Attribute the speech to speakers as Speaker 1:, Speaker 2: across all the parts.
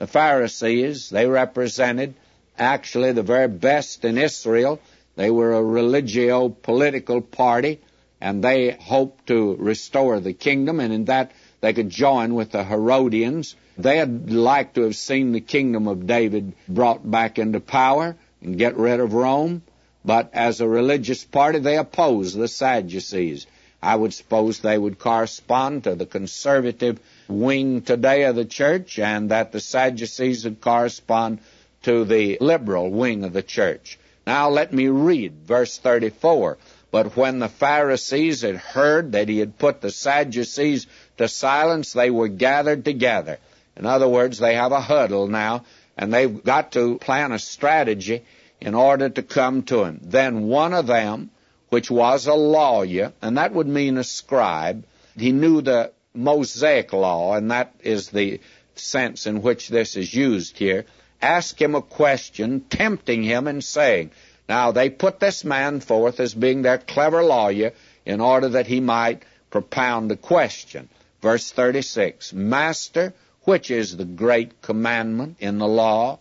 Speaker 1: The Pharisees, they represented actually the very best in Israel. They were a religio-political party, and they hoped to restore the kingdom, and in that they could join with the Herodians. They had liked to have seen the kingdom of David brought back into power and get rid of Rome, but as a religious party, they opposed the Sadducees. I would suppose they would correspond to the conservative wing today of the church, and that the Sadducees would correspond to the liberal wing of the church. Now let me read verse 34. But when the Pharisees had heard that he had put the Sadducees to silence, they were gathered together. In other words, they have a huddle now, and they've got to plan a strategy in order to come to him. Then one of them, which was a lawyer, and that would mean a scribe, he knew the Mosaic law, and that is the sense in which this is used here, asked him a question, tempting him and saying, now they put this man forth as being their clever lawyer in order that he might propound a question. Verse 36, Master, which is the great commandment in the law?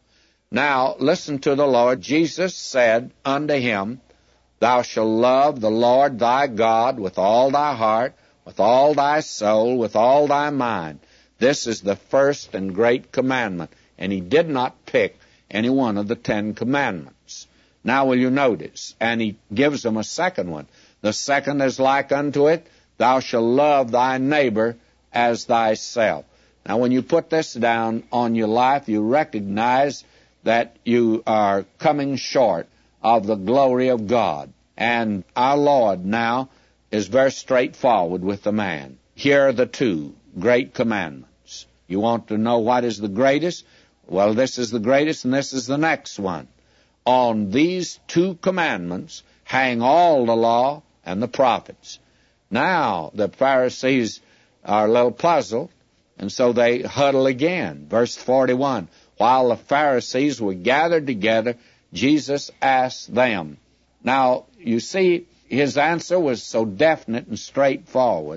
Speaker 1: Now listen to the Lord. Jesus said unto him, Thou shalt love the Lord thy God with all thy heart, with all thy soul, with all thy mind. This is the first and great commandment. And he did not pick any one of the 10 commandments. Now will you notice? And he gives them a second one. The second is like unto it, Thou shalt love thy neighbor as thyself. Now when you put this down on your life, you recognize that you are coming short of the glory of God. And our Lord now is very straightforward with the man. Here are the 2 great commandments. You want to know what is the greatest? Well, this is the greatest, and this is the next one. On these 2 commandments hang all the law and the prophets. Now the Pharisees are a little puzzled, and so they huddle again. Verse 41, While the Pharisees were gathered together, Jesus asked them. Now, you see, his answer was so definite and straightforward,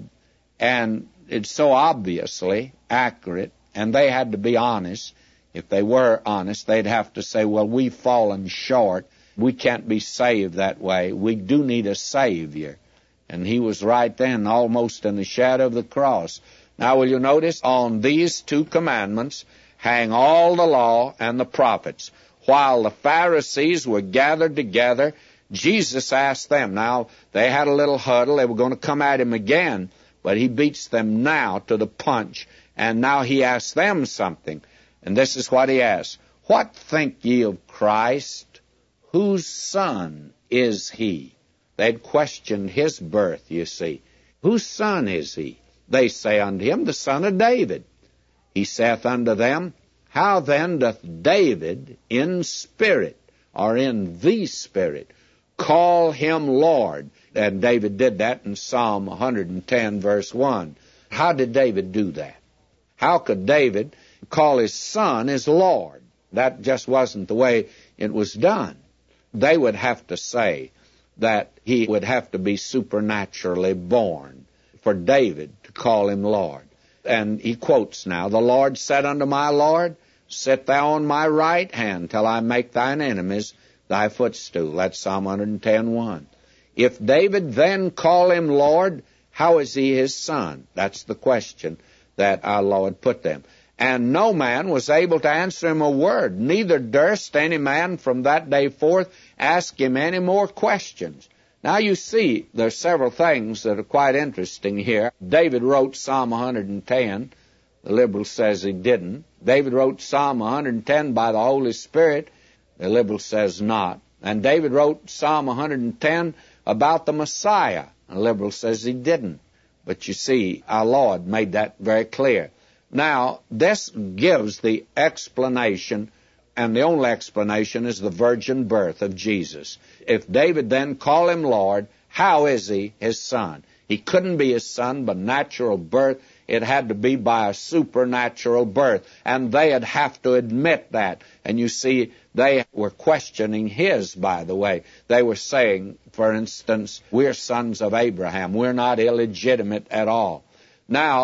Speaker 1: and it's so obviously accurate, and they had to be honest. If they were honest, they'd have to say, well, we've fallen short. We can't be saved that way. We do need a Savior. And he was right then, almost in the shadow of the cross. Now, will you notice, on these 2 commandments hang all the law and the prophets. While the Pharisees were gathered together, Jesus asked them. Now, they had a little huddle. They were going to come at him again, but he beats them now to the punch. And now he asks them something. And this is what he asked. What think ye of Christ? Whose son is he? They'd questioned his birth, you see. Whose son is he? They say unto him, the son of David. He saith unto them, How then doth David in spirit, or in the Spirit, call him Lord? And David did that in Psalm 110, verse 1. How did David do that? How could David call his son his Lord? That just wasn't the way it was done. They would have to say that he would have to be supernaturally born for David to call him Lord. And he quotes now, The Lord said unto my Lord, Sit thou on my right hand till I make thine enemies thy footstool. That's Psalm 110:1. If David then call him Lord, how is he his son? That's the question that our Lord put them. And no man was able to answer him a word, neither durst any man from that day forth ask him any more questions. Now you see, there are several things that are quite interesting here. David wrote Psalm 110. The liberal says he didn't. David wrote Psalm 110 by the Holy Spirit. The liberal says not. And David wrote Psalm 110 about the Messiah. The liberal says he didn't. But you see, our Lord made that very clear. Now, this gives the explanation, and the only explanation is the virgin birth of Jesus. If David then called him Lord, how is he his son? He couldn't be his son by natural birth. It had to be by a supernatural birth, and they'd have to admit that. And you see, they were questioning his, by the way. They were saying, for instance, we're sons of Abraham. We're not illegitimate at all. Now,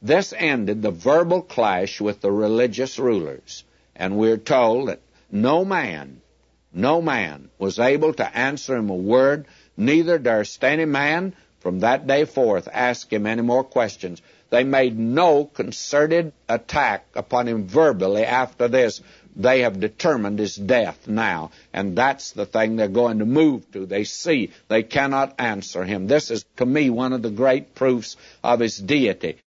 Speaker 1: This ended the verbal clash with the religious rulers, and we're told that no man was able to answer him a word, neither durst any man from that day forth ask him any more questions. They made no concerted attack upon him verbally after this. They have determined his death now, and that's the thing they're going to move to. They see they cannot answer him. This is, to me, one of the great proofs of his deity.